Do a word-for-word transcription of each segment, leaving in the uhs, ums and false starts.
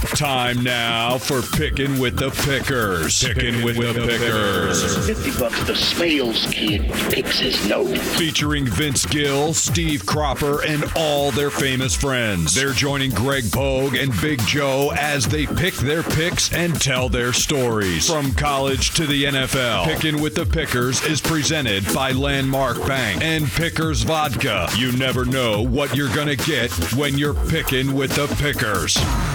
Time now for Picking with the Pickers. Picking with the Pickers. fifty bucks the Smales kid picks his note. Featuring Vince Gill, Steve Cropper, and all their famous friends. They're joining Greg Pogue and Big Joe as they pick their picks and tell their stories. From college to the N F L, Picking with the Pickers is presented by Landmark Bank and Pickers Vodka. You never know what you're going to get when you're picking with the Pickers.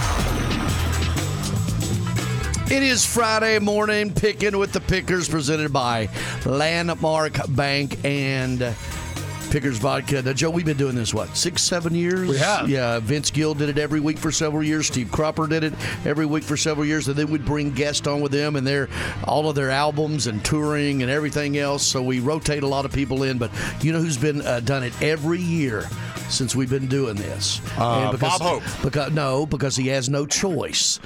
It is Friday morning, Picking with the Pickers, presented by Landmark Bank and Pickers Vodka. Now, Joe, we've been doing this, what, six, seven years? We have. Yeah, Vince Gill did it every week for several years. Steve Cropper did it every week for several years. And then we'd bring guests on with them and their all of their albums and touring and everything else. So we rotate a lot of people in. But you know who's been uh, done it every year since we've been doing this? Uh, because, Bob Hope. Because, no, because he has no choice.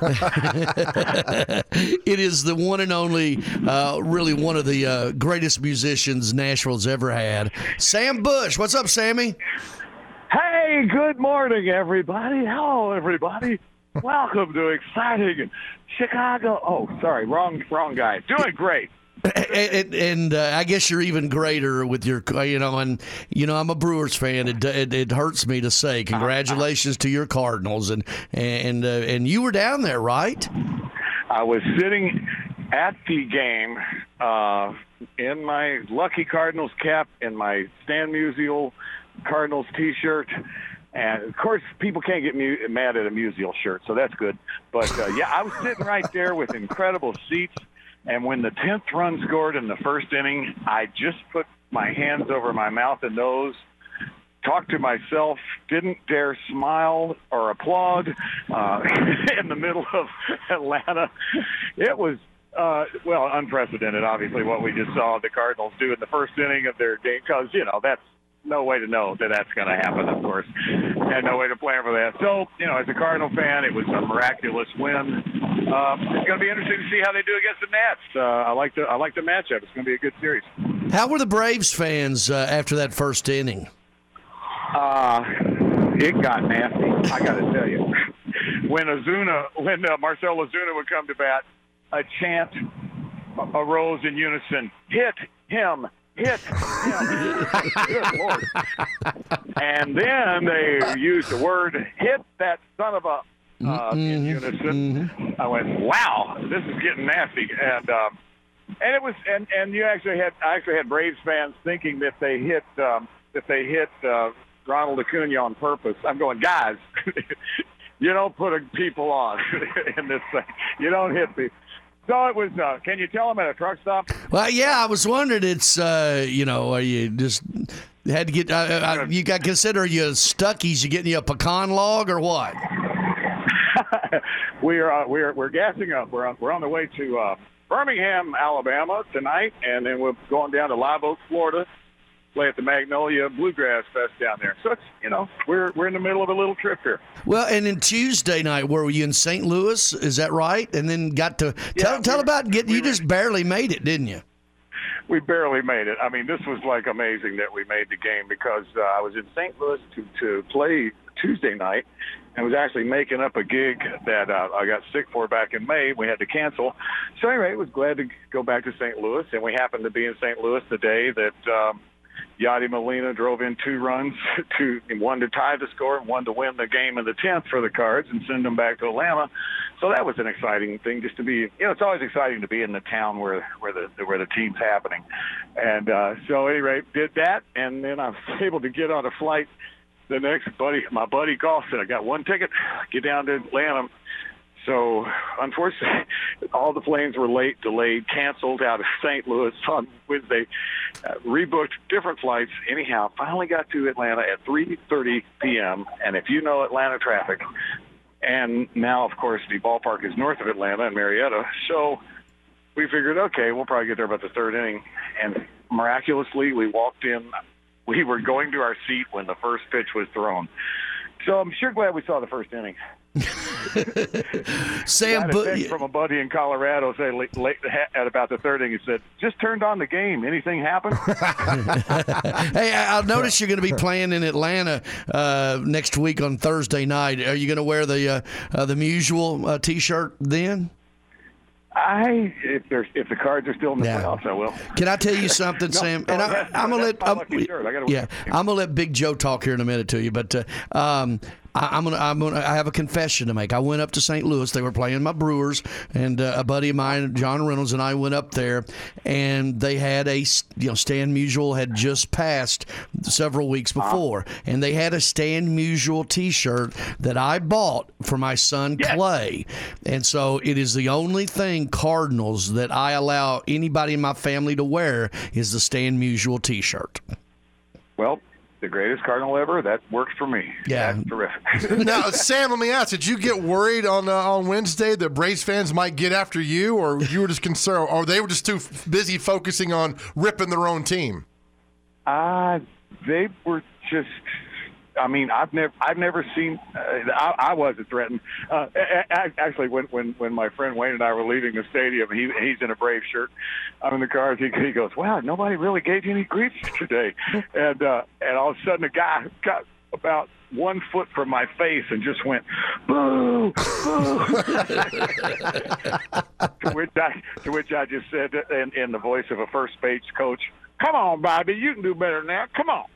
It is the one and only, uh, really one of the uh, greatest musicians Nashville's ever had, Sam Bush. What's up, Sammy? Hey, good morning, everybody. Hello, everybody. Welcome to exciting Chicago. Oh, sorry, wrong, wrong guy. Doing great. And, and uh, I guess you're even greater with your, you know, and, you know, I'm a Brewers fan. It, it, it hurts me to say congratulations to your Cardinals. And, and, uh, and you were down there, right? I was sitting at the game uh, in my Lucky Cardinals cap and my Stan Musial Cardinals T-shirt. And, of course, people can't get mu- mad at a Musial shirt, so that's good. But, uh, yeah, I was sitting right there with incredible seats. And when the tenth run scored in the first inning, I just put my hands over my mouth and nose, talked to myself, didn't dare smile or applaud uh, in the middle of Atlanta. It was, uh, well, unprecedented, obviously, what we just saw the Cardinals do in the first inning of their game, because, you know, that's no way to know that that's going to happen, of course, and no way to plan for that. So, you know, as a Cardinal fan, it was a miraculous win. Uh, it's going to be interesting to see how they do against the Nats. Uh, I like the I like the matchup. It's going to be a good series. How were the Braves fans uh, after that first inning? Uh, it got nasty. I got to tell you, when Ozuna, when uh, Marcell Ozuna would come to bat, a chant arose in unison: "Hit him! Hit him!" Good Lord! And then they used the word "hit that son of a." Uh, in unison, mm-hmm. I went, "Wow, this is getting nasty," and um, and it was, and, and you actually had, I actually had Braves fans thinking that they hit, um, that they hit uh, Ronald Acuna on purpose. I'm going, guys, you don't put people on in this thing. You don't hit people. So it was. Uh, can you tell them at a truck stop? Well, yeah, I was wondering. It's, uh, you know, are you just had to get? Uh, uh, you got to consider, are you Stuckies? You getting you a pecan log or what? we are uh, we're we're gassing up. We're on, we're on the way to uh, Birmingham, Alabama tonight, and then we're going down to Live Oak, Florida, play at the Magnolia Bluegrass Fest down there. So it's, you know, we're we're in the middle of a little trip here. Well, and then Tuesday night, where were you in Saint Louis? Is that right? And then got to yeah, tell tell about getting. We You just were, barely made it, didn't you? We barely made it. I mean, this was like amazing that we made the game, because uh, I was in Saint Louis to to play Tuesday night, and was actually making up a gig that uh, I got sick for back in May. We had to cancel. So anyway, I was glad to go back to Saint Louis, and we happened to be in Saint Louis the day that um, Yadi Molina drove in two runs, to one to tie the score and one to win the game in the tenth for the Cards and send them back to Atlanta. So that was an exciting thing, just to be, you know, it's always exciting to be in the town where where the where the team's happening. And uh, so anyway, did that, and then I was able to get on a flight the next buddy, my buddy golf said, I got one ticket, get down to Atlanta. So, unfortunately, all the planes were late, delayed, canceled out of Saint Louis on Wednesday, uh, rebooked different flights. Anyhow, finally got to Atlanta at three thirty p.m., and if you know Atlanta traffic, and now, of course, the ballpark is north of Atlanta in Marietta, so we figured, okay, we'll probably get there about the third inning, and miraculously, we walked in. We were going to our seat when the first pitch was thrown. So I'm sure glad we saw the first inning. Sam, I had a but text from a buddy in Colorado say late, late, at about the third inning. He said, "Just turned on the game. Anything happen?" Hey, I I noticed you're going to be playing in Atlanta uh, next week on Thursday night. Are you going to wear the uh, uh, the Musial uh, T-shirt then? I if there's if the Cards are still in the Yeah. playoffs, I will. Can I tell you something, No, Sam? no, and I, that's- I'm gonna that's let my I'm, lucky shirt. I gotta yeah, I'm gonna let Big Joe talk here in a minute to you, but uh, um, I, I'm gonna I'm gonna I have a confession to make. I went up to Saint Louis. They were playing my Brewers, and uh, a buddy of mine, John Reynolds, and I went up there, and they had a you know Stan Musial had just passed several weeks before, and they had a Stan Musial T-shirt that I bought for my son Yes. Clay, and so it is the only thing Cardinals that I allow anybody in my family to wear is the Stan Musial T-shirt. Well, the greatest Cardinal ever. That works for me. Yeah. That's terrific. Now, Sam, let me ask: did you get worried on uh, on Wednesday that Braves fans might get after you, or you were just concerned, or they were just too f- busy focusing on ripping their own team? Uh, they were just. I mean, I've never, I've never seen. Uh, I, I wasn't threatened. Uh, a- a- actually, when, when, when my friend Wayne and I were leaving the stadium, he he's in a Brave shirt. I'm in the car. He, he goes, "Wow, nobody really gave you any grief today." And uh, and all of a sudden, a guy got about one foot from my face and just went, "Boo, boo!" to which I to which I just said in, in the voice of a first base coach, "Come on, Bobby, you can do better than that. Come on."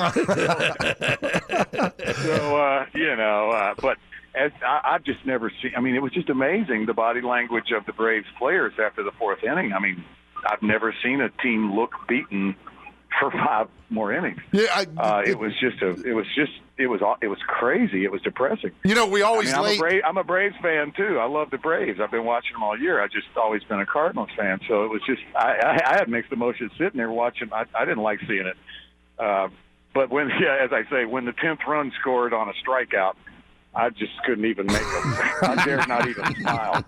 so uh, you know, uh, but as I, I've just never seen. I mean, it was just amazing the body language of the Braves players after the fourth inning. I mean, I've never seen a team look beaten for five more innings. Yeah, I, Uh, it was just a. It was just. It was. It was crazy. It was depressing. you know, we I always mean, I'm, late. a Brave, I'm a Braves fan too. I love the Braves. I've been watching them all year. I just always been a Cardinals fan. So it was just. I, I, I had mixed emotions sitting there watching. I, I didn't like seeing it. Uh, but when, yeah, as I say, when the tenth run scored on a strikeout, I just couldn't even make them. I dared not even smile.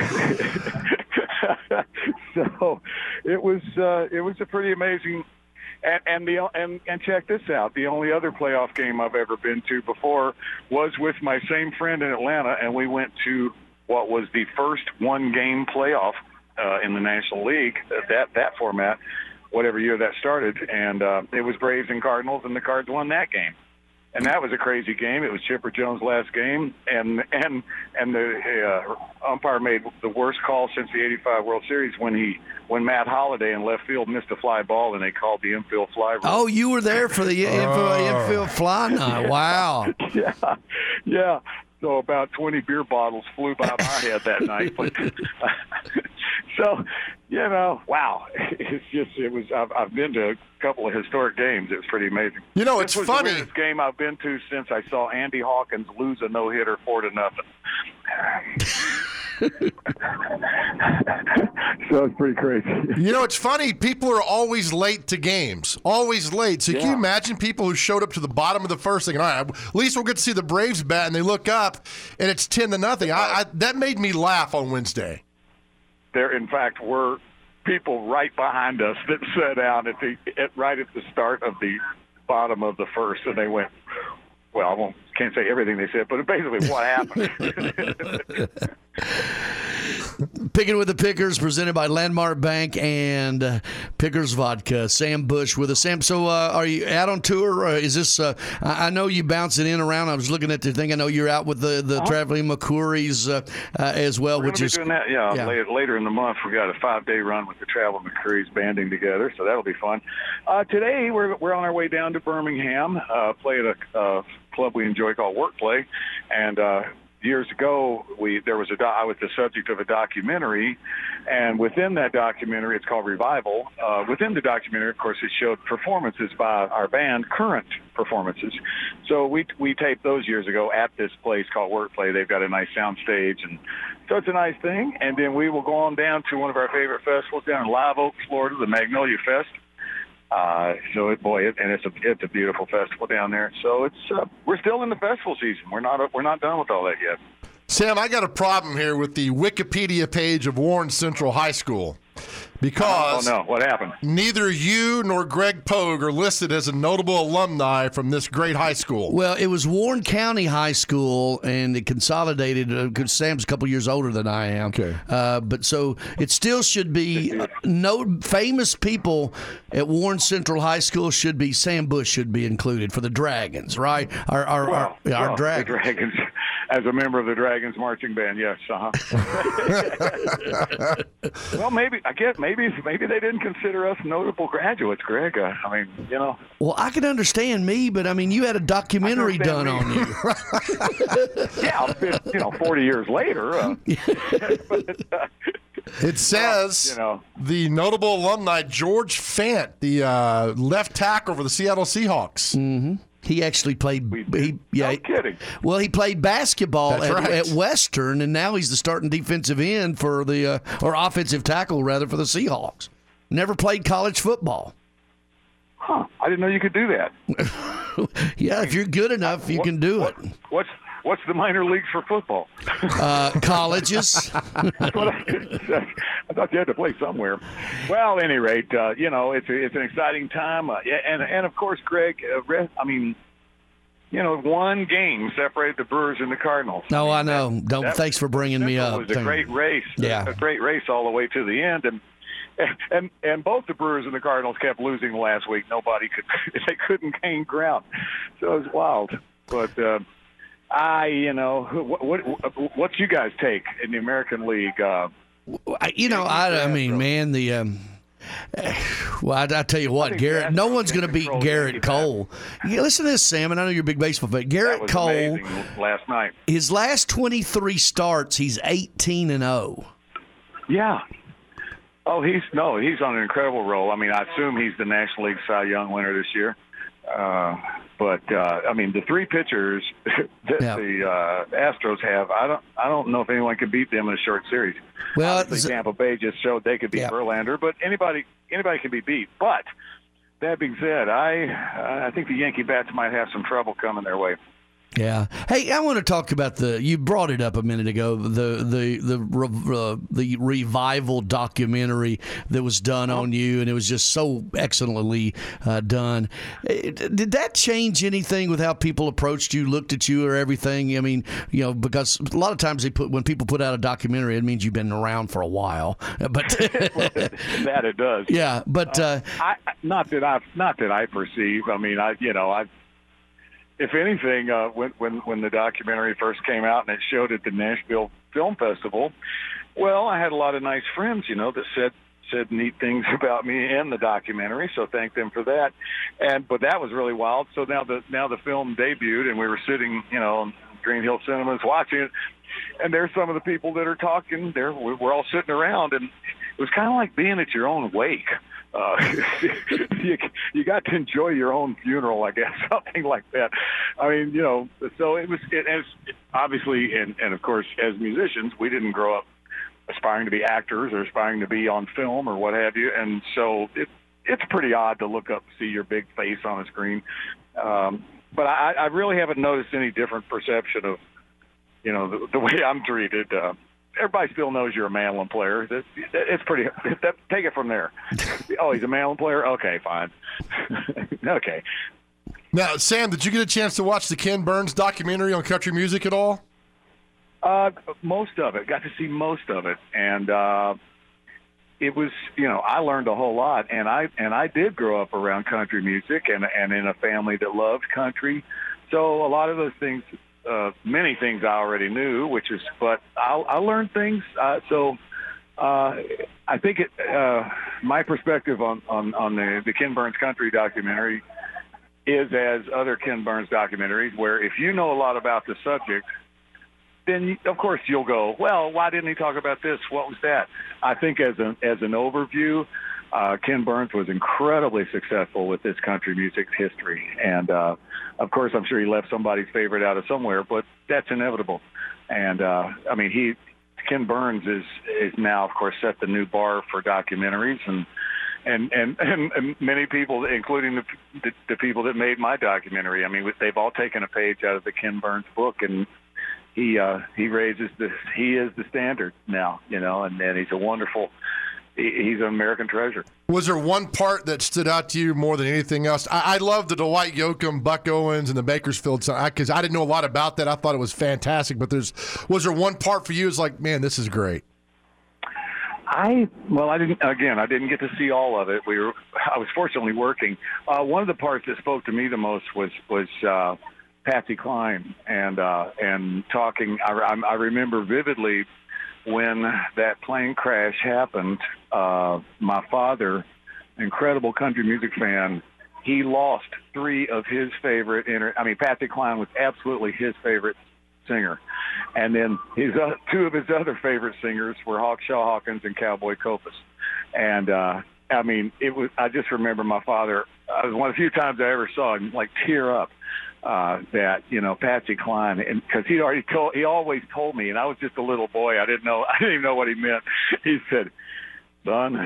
So it was. Uh, it was a pretty amazing. And and the and and check this out. The only other playoff game I've ever been to before was with my same friend in Atlanta, and we went to what was the first one-game playoff uh, in the National League. That that format, whatever year that started, and uh, it was Braves and Cardinals, and the Cards won that game. And that was a crazy game. It was Chipper Jones' last game, and and and the uh, umpire made the worst call since the eighty-five World Series when he when Matt Holliday in left field missed a fly ball, and they called the infield fly rule. Oh, you were there for the info, infield fly night. Wow. Yeah, yeah. So about twenty beer bottles flew by my head that night. But, so, you know, wow. It's just, it was, I've, I've been to a couple of historic games. It was pretty amazing. You know, This it's was funny. the weirdest game I've been to since I saw Andy Hawkins lose a no-hitter four to nothing. So it's pretty crazy. You know, it's funny. People are always late to games. Always late. So can you Yeah. imagine people who showed up to the bottom of the first thing? All right, at least we'll get to see the Braves bat, and they look up, and it's ten to nothing. I, I, that made me laugh on Wednesday. There, in fact, were people right behind us that sat down at the at, right at the start of the bottom of the first, and they went, well, I won't, can't say everything they said, but basically what happened. Picking with the Pickers, presented by Landmark Bank and uh, Pickers Vodka. Sam Bush with us. Sam, so uh, are you out on tour? Or is this? Uh, I I know you bounce it in around. I was looking at the thing. I know you're out with the the Uh-huh. traveling McCourys uh, uh, as well, We're which going is to be doing that, yeah, yeah. Later, later in the month. We got a five-day run with the Travel McCreary's banding together, so that'll be fun. Uh, today, we're we're on our way down to Birmingham, uh, play at a uh, club we enjoy called Work Play, and uh, years ago, we there was a do- I was the subject of a documentary, and within that documentary, it's called Revival. Uh, within the documentary, of course, it showed performances by our band, current performances. So we we taped those years ago at this place called Work Play. They've got a nice sound stage, and so it's a nice thing. And then we will go on down to one of our favorite festivals down in Live Oak, Florida, the Magnolia Fest. Uh, so it, boy, it, and it's a it's a beautiful festival down there. So it's uh, we're still in the festival season. We're not we're not done with all that yet. Sam, I got a problem here with the Wikipedia page of Warren Central High School, Because oh no, what happened? Neither you nor Greg Pogue are listed as a notable alumni from this great high school. Well, it was Warren County High School, and it consolidated because Sam's a couple years older than I am. Okay. Uh, but so it still should be uh, no famous people at Warren Central High School should be Sam Bush should be included for the Dragons, right? Our our Well, our, yeah, our well, Dragons. The Dragons. As a member of the Dragons marching band, yes. Uh-huh. Well, maybe I guess maybe maybe they didn't consider us notable graduates, Greg. Uh, I mean, you know. Well, I can understand me, but I mean, you had a documentary done me. on you. Yeah, you know, forty years later. Uh, but, uh, It says you know. the notable alumni George Fant, the uh, left tackle for the Seattle Seahawks. Mm-hmm. He actually played. He, yeah, no kidding. Well, he played basketball That's at, right. at Western, and now he's the starting defensive end for the uh, or offensive tackle rather for the Seahawks. Never played college football. Huh? I didn't know you could do that. Yeah, if you're good enough, you What- can do what- it. What's what's the minor leagues for football? Uh, colleges. That's what I, I thought you had to play somewhere. Well, at any rate, uh, you know, it's a, it's an exciting time, uh, yeah, and and of course, Greg, uh, re- I mean, you know, one game separated the Brewers and the Cardinals. No, I know. Don't. that- Thanks for bringing me It up. was a great race. Yeah. a great race all the way to the end, and and and both the Brewers and the Cardinals kept losing last week. Nobody could, they couldn't gain ground, so it was wild. But uh, I, you know, what, what what's you guys take in the American League? Uh, I- You know, I, I mean, man, the. Um, well, I, I tell you what, think Garrett. that's No what one's going to beat controls Garrett Yankee Cole. Yeah, listen to this, Sam, and I know you're a big baseball fan. that Garrett was Cole, amazing last night. his last twenty-three starts, he's eighteen and zero. Yeah. Oh, he's no, he's on an incredible roll. I mean, I assume he's the National League Cy Young winner this year. Uh, but uh, I mean, the three pitchers that Yeah. the uh, Astros have, I don't, I don't know if anyone can beat them in a short series. Well, Obviously, z- Tampa Bay just showed they could beat Yeah. Verlander, but anybody, anybody can be beat. But that being said, I, I think the Yankee bats might have some trouble coming their way. Yeah. Hey, I want to talk about the. You brought it up a minute ago. The the the re- uh, the revival documentary that was done on you, and it was just so excellently uh, done. It- did that change anything with how people approached you, looked at you, or everything? I mean, you know, because a lot of times they put when people put out a documentary, it means you've been around for a while. But That it does. yeah, but uh, I, not that I, not that I perceive. I mean, I, you know, I. If anything, uh, when when when the documentary first came out and it showed at the Nashville Film Festival, well, I had a lot of nice friends, you know, that said said neat things about me in the documentary. So thank them for that. And but that was really wild. So now the now the film debuted, and we were sitting, you know, in Green Hill Cinemas watching it, and there's some of the people that are talking. There, we're all sitting around, and it was kind of like being at your own wake. Uh, you, you got to enjoy your own funeral, I guess, something like that. I mean, you know, so it was, it, as obviously, and, and of course, as musicians, we didn't grow up aspiring to be actors or aspiring to be on film or what have you. And so it, it's pretty odd to look up, see your big face on a screen. Um, but I, I really haven't noticed any different perception of, you know, the, the way I'm treated. Uh, Everybody still knows you're a mandolin player. That- It's pretty. That, take it from there. Oh, he's a mandolin player. Okay, fine. Okay. Now, Sam, did you get a chance to watch the Ken Burns documentary on country music at all? Uh, most of it. Got to see most of it, and uh, it was. You know, I learned a whole lot, and I and I did grow up around country music, and and in a family that loved country. So a lot of those things. Uh, many things I already knew, which is, but I, I learned things. Uh, so uh, I think it, uh, my perspective on, on, on the, the Ken Burns Country documentary is as other Ken Burns documentaries, where if you know a lot about the subject, then you, of course you'll go, well, why didn't he talk about this? What was that? I think as an, as an overview, Uh, Ken Burns was incredibly successful with this country music history. And, uh, of course, I'm sure he left somebody's favorite out of somewhere, but that's inevitable. And, uh, I mean, he Ken Burns is, is now, of course, set the new bar for documentaries. And, and, and, and, and many people, including the, the, the people that made my documentary, I mean, they've all taken a page out of the Ken Burns book, and he uh, he raises the he is the standard now, you know, and, and he's a wonderful he's an American treasure. Was there one part that stood out to you more than anything else? I, I love the Dwight Yoakam, Buck Owens, and the Bakersfield song because I, I didn't know a lot about that. I thought it was fantastic. But there's was there one part for you? It's like, man, this is great. I well, I didn't. Again, I didn't get to see all of it. We were. I was fortunately working. Uh, one of the parts that spoke to me the most was was uh, Patsy Cline and uh, and talking. I, I remember vividly when that plane crash happened. Uh, my father, incredible country music fan, he lost three of his favorite. Inter- I mean, Patsy Cline was absolutely his favorite singer. And then his uh, two of his other favorite singers were Hawkshaw Hawkins and Cowboy Copas. And, uh, I mean, it was. I just remember my father, it was one of the few times I ever saw him, like, tear up uh, that, you know, Patsy Cline. And because he'd already told, he always told me, and I was just a little boy. I didn't know, I didn't even know what he meant. He said, son,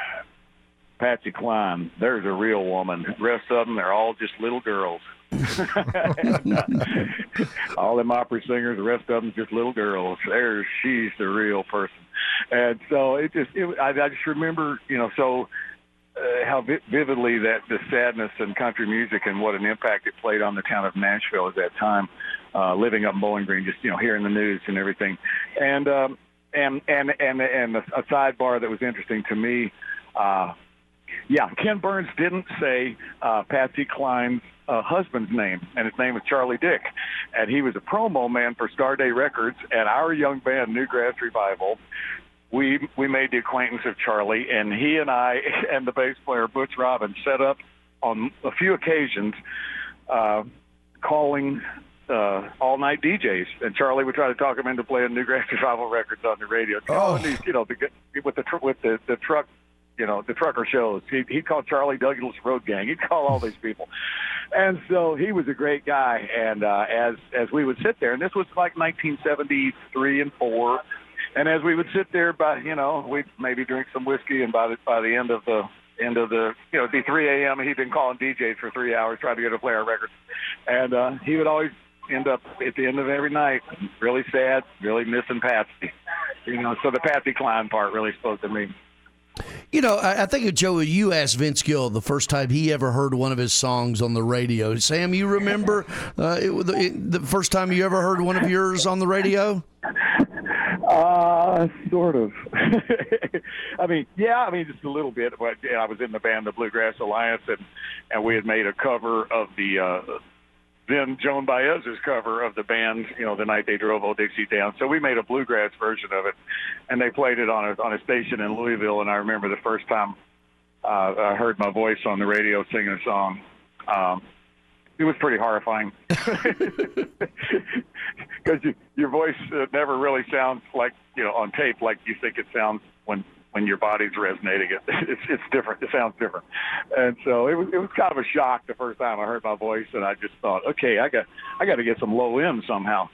Patsy Cline, there's a real woman. The rest of them, they're all just little girls. and, uh, all them opera singers, the rest of them just little girls. There's she's the real person, and so it just it, I, I just remember, you know, so uh, how vi- vividly that the sadness in country music and what an impact it played on the town of Nashville at that time. Uh, living up in Bowling Green, just you know, hearing the news and everything, and um, and and and and a sidebar that was interesting to me. Uh, Yeah, Ken Burns didn't say uh, Patsy Cline's uh, husband's name, and his name was Charlie Dick. And he was a promo man for Starday Records, and our young band, Newgrass Revival, we we made the acquaintance of Charlie, and he and I and the bass player, Butch Robbins, set up on a few occasions uh, calling uh, all-night D Js. And Charlie would try to talk him into playing Newgrass Revival records on the radio. Oh. These, you know, the, with the tr- with the, the truck, you know, the trucker shows. He, he'd call Charlie Douglas Road Gang. He'd call all these people. And so he was a great guy. And uh, as as we would sit there, and this was like nineteen seventy-three and four, and as we would sit there, by you know, we'd maybe drink some whiskey, and by the by the end of the end of the you know, it'd be three a.m. and he'd been calling D Js for three hours trying to get to play our records, and uh, he would always end up at the end of every night really sad, really missing Patsy. You know, so the Patsy Cline part really spoke to me. You know, I, I think, Joe, you asked Vince Gill the first time he ever heard one of his songs on the radio. Sam, you remember uh, it, it, the first time you ever heard one of yours on the radio? Uh, sort of. I mean, yeah, I mean, just a little bit. But yeah, I was in the band, the Bluegrass Alliance, and, and we had made a cover of the uh, then Joan Baez's cover of the band, you know, The Night They Drove Old Dixie Down. So we made a bluegrass version of it, and they played it on a on a station in Louisville. And I remember the first time uh, I heard my voice on the radio singing a song. Um, it was pretty horrifying because you, your voice uh, never really sounds like, you know, on tape like you think it sounds when. when your body's resonating. It, it's it's different. It sounds different. And so it was it was kind of a shock the first time I heard my voice, and I just thought, okay, I got I got to get some low end somehow.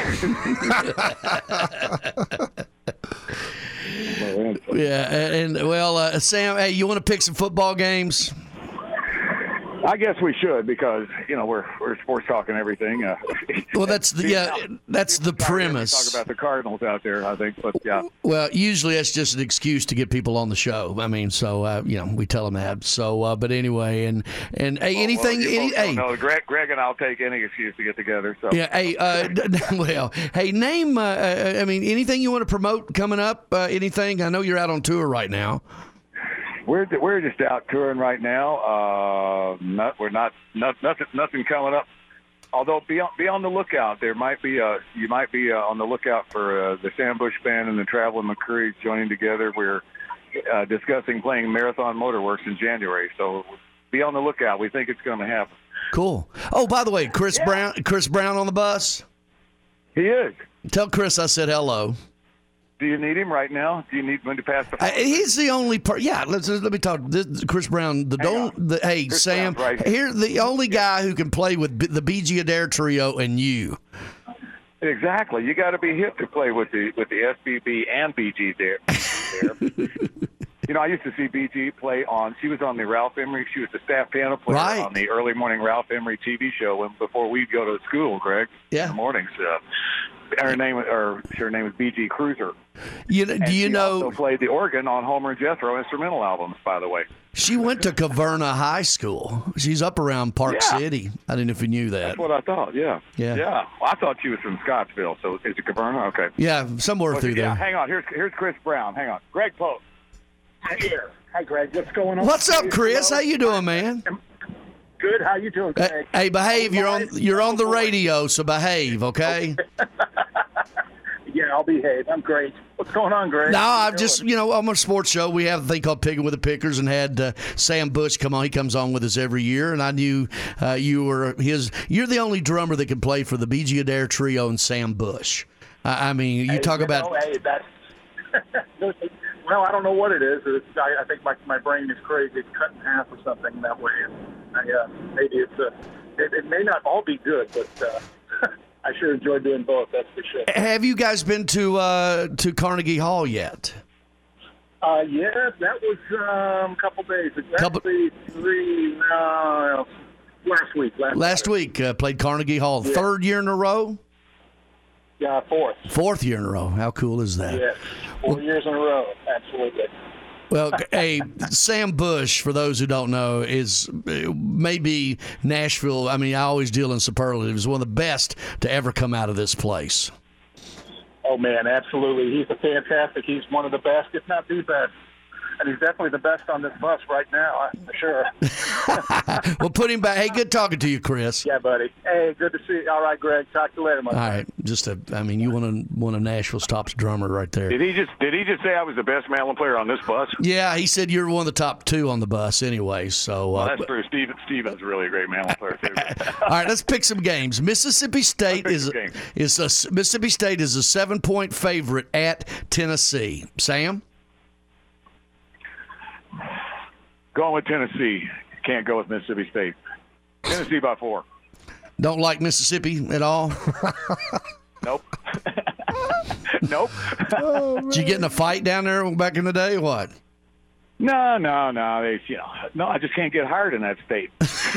Yeah, and, and well, uh, Sam, hey, you want to pick some football games? I guess we should, because you know we're we're sports talking everything. Uh, well, that's the yeah, that's the premise. Talk about the Cardinals out there, I think, but yeah. Well, usually that's just an excuse to get people on the show. I mean, so uh, you know we tell them that. So, uh, but anyway, and and hey, well, anything, well, any, hey, no, Greg, Greg, and I'll take any excuse to get together. So yeah, hey, uh, well, hey, name. Uh, I mean, anything you want to promote coming up? Uh, anything? I know you're out on tour right now. We're we're just out touring right now. Uh, not, we're not, not nothing nothing coming up. Although be on, be on the lookout. There might be a you might be uh, on the lookout for uh, the Sam Bush Band and the Traveling McCree's joining together. We're uh, discussing playing Marathon Motorworks in January. So be on the lookout. We think it's going to happen. Cool. Oh, by the way, Chris yeah. Brown. Chris Brown on the bus. He is. Tell Chris I said hello. Do you need him right now? Do you need him to pass the phone? Uh, he's the only part. Yeah, let's let me talk. This, Chris Brown. The don't. The, hey, Chris Sam. Right here. here, the only guy who can play with B, the B G Adair trio and you. Exactly. You got to be hip to play with the with the S B B and B G Adair. You know, I used to see B G play on. She was on the Ralph Emery. She was the staff piano player Right. on the early morning Ralph Emery T V show when, before we'd go to school. Greg, Yeah. in the mornings. Uh, her name, or her name was B G Cruiser. You know, And do you she know also played the organ on Homer and Jethro instrumental albums? By the way, she went to Caverna High School? She's up around Park Yeah. City. I don't know if you knew that. that's what I thought. Yeah, Yeah. yeah. Well, I thought she was from Scottsville. So is it Caverna? Okay. Yeah, somewhere Okay, through yeah, there. hang on. Here's here's Chris Brown. Hang on. Greg Pope. Hi, here. Hi, Greg. What's going on? What's up, Hey, Chris? hello. How you doing, man? Good. How you doing, Hey, Greg? hey, behave. You're on. You're on the radio, so behave, okay? Yeah, I'll behave. I'm great. What's going on, Greg? No, How you I've just, doing? you know, I'm on a sports show. We have a thing called Picking with the Pickers, and had uh, Sam Bush come on. He comes on with us every year, and I knew uh, you were his. You're the only drummer that can play for the B G Adair Trio and Sam Bush. I, I mean, you Hey, talk you about. know, hey, that's. Well, I don't know what it is. It's, I, I think my my brain is crazy. It's cut in half or something that way. And I, uh, maybe it's a. It, it may not all be good, but uh, I sure enjoy doing both. That's for sure. Have you guys been to uh, to Carnegie Hall yet? Uh, yeah, that was um, a couple days. It's Couple- actually three. Uh, last week. Last, Last week, uh, played Carnegie Hall. Third year in a row? Yeah, fourth. Fourth year in a row. How cool is that? Yes, four years in a row. Absolutely. Well, hey, Sam Bush, for those who don't know, is uh, maybe Nashville. I mean, I always deal in superlatives. One of the best to ever come out of this place. Oh man, absolutely. He's a fantastic. He's one of the best, if not the best. And he's definitely the best on this bus right now, for sure. We'll put him back. Hey, good talking to you, Chris. Yeah, buddy. Hey, good to see you. All right, Greg. Talk to you later, my All friend. right, just a. I mean, you want to one of Nashville's top drummer right there. Did he just did he just say I was the best mandolin player on this bus? Yeah, he said you're one of the top two on the bus, anyway. So, uh, Well, that's true. Steven Steven's really a great mandolin player too. all right, let's pick some games. Mississippi State pick is some games. is a, Mississippi State is a seven point favorite at Tennessee. Sam. Going with Tennessee. Can't go with Mississippi State. Tennessee by four. Don't like Mississippi at all? Nope. Nope. Did you get in a fight down there back in the day? What? No, no, no. They, you know, no. I just can't get hired in that state.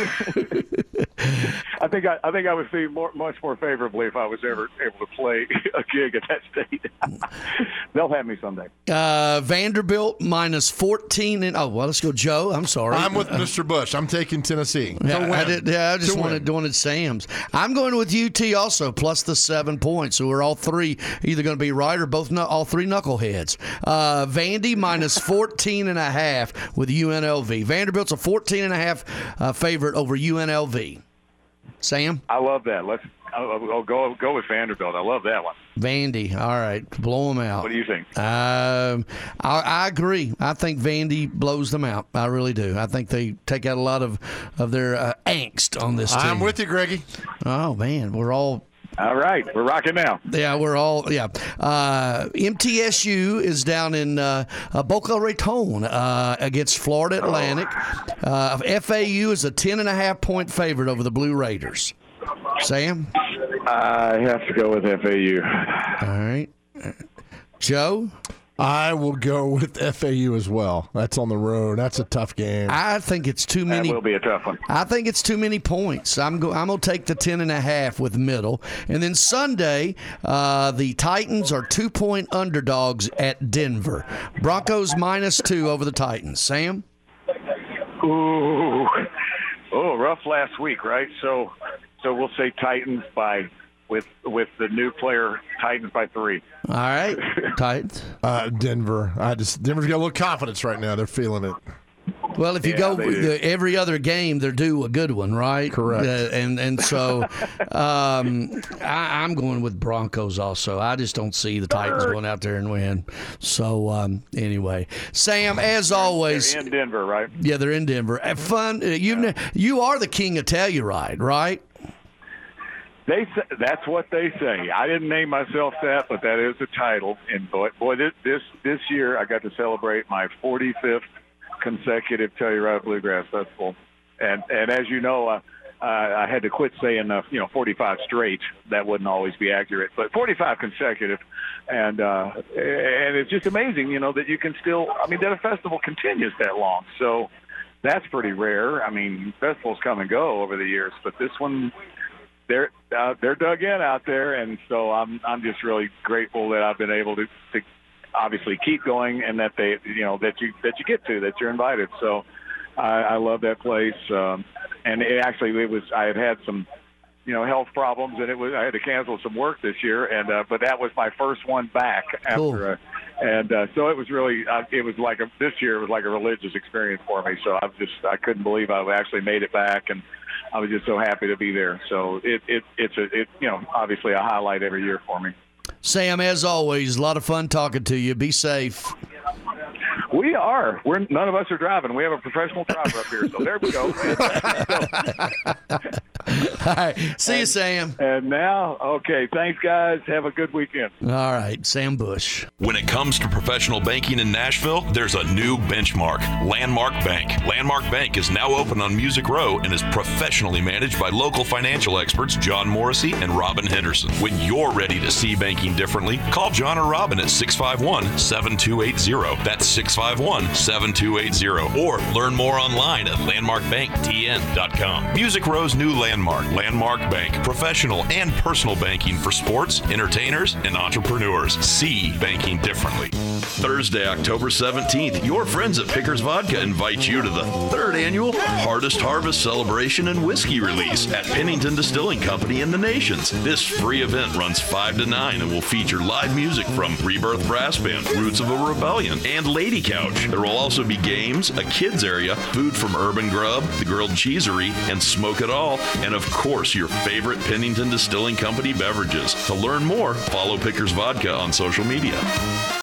I think I, I think I would feel more, much more favorably if I was ever able to play a gig at that state. They'll have me someday. Uh, Vanderbilt minus fourteen. And oh, well, let's go, Joe. I'm sorry. I'm with Mister Bush. I'm taking Tennessee. Yeah, To win. I did, yeah, I just To wanted win. wanted Sam's. I'm going with U T also, plus the seven points. So we're all three either going to be right or both knu- all three knuckleheads. Uh, Vandy minus fourteen and a half with U N L V. Vanderbilt's a fourteen and a half uh, favorite over U N L V. Sam? I love that. Let's. I'll, I'll go go with Vanderbilt. I love that one. Vandy. All right. Blow them out. What do you think? Um, I, I agree. I think Vandy blows them out. I really do. I think they take out a lot of, of their uh, angst on this team. I'm with you, Greggy. Oh, man. We're all All right, we're rocking now. Yeah, we're all, yeah. Uh, M T S U is down in uh, uh, Boca Raton uh, against Florida Atlantic. Uh, F A U is a ten and a half point favorite over the Blue Raiders. Sam? I have to go with F A U. All right. Joe? I will go with F A U as well. That's on the road. That's a tough game. I think it's too That many. will be a tough one. I think it's too many points. I'm go, I'm gonna take the ten and a half with middle, and then Sunday, uh, the Titans are two point underdogs at Denver. Broncos minus two over the Titans. Sam, Ooh, oh, rough last week, right? So, so we'll say Titans by with with the new player Titans by three. all right, Titans. Uh, Denver. I just Denver's got a little confidence right now. They're feeling it. Well, if you Yeah, go they with do. the, every other game, they're due a good one, right? Correct. Uh, and and so um, I, I'm going with Broncos also. I just don't see the Titans going out there and win. So um, anyway, Sam, as always, They're in Denver, right? yeah, they're in Denver. Have fun. Uh, You've you are the king of Telluride, right? They say, that's what they say. I didn't name myself that, but that is the title. And boy, boy, this this, this year I got to celebrate my forty-fifth consecutive Telluride Bluegrass Festival. And and as you know, uh, I had to quit saying, uh, you know, forty-five straight. That wouldn't always be accurate, but forty-five consecutive. And uh, and it's just amazing, you know, that you can still, I mean, that a festival continues that long. So that's pretty rare. I mean, festivals come and go over the years, but this one, they're uh, they're dug in out there. And so I'm I'm just really grateful that I've been able to, to obviously keep going, and that they, you know, that you that you get to, that you're invited. So I, I love that place. Um, and it actually, it was, I had had some, you know, health problems, and it was, I had to cancel some work this year. And, uh, but that was my first one back after, Cool. a, and, uh, so it was really, uh, it was like a, this year was like a religious experience for me. So I was just, I couldn't believe I actually made it back, and I was just so happy to be there. So it, it, it's a, it, you know, obviously a highlight every year for me. Sam, as always, a lot of fun talking to you. Be safe. We are. We're none of us are driving. We have a professional driver up here, so there we go. All right. See you, Sam. And now, okay, thanks, guys. Have a good weekend. All right, Sam Bush. When it comes to professional banking in Nashville, there's a new benchmark, Landmark Bank. Landmark Bank is now open on Music Row and is professionally managed by local financial experts John Morrissey and Robin Henderson. When you're ready to see banking differently, call John or Robin at six five one, seven two eight zero. That's six five one, seven two eight zero. Or learn more online at landmark bank t n dot com. Music Row's new Landmark, Landmark Bank. Professional and personal banking for sports, entertainers, and entrepreneurs. See banking differently. Thursday, October seventeenth, your friends at Pickers Vodka invite you to the third annual Hardest Harvest Celebration and Whiskey Release at Pennington Distilling Company in the Nations. This free event runs five to nine and will feature live music from Rebirth Brass Band, Roots of a Rebellion, and Lady Couch. There will also be games, a kids area, food from Urban Grub, the Grilled Cheesery, and Smoke It All, and of course your favorite Pennington Distilling Company beverages. To learn more, follow Pickers Vodka on social media.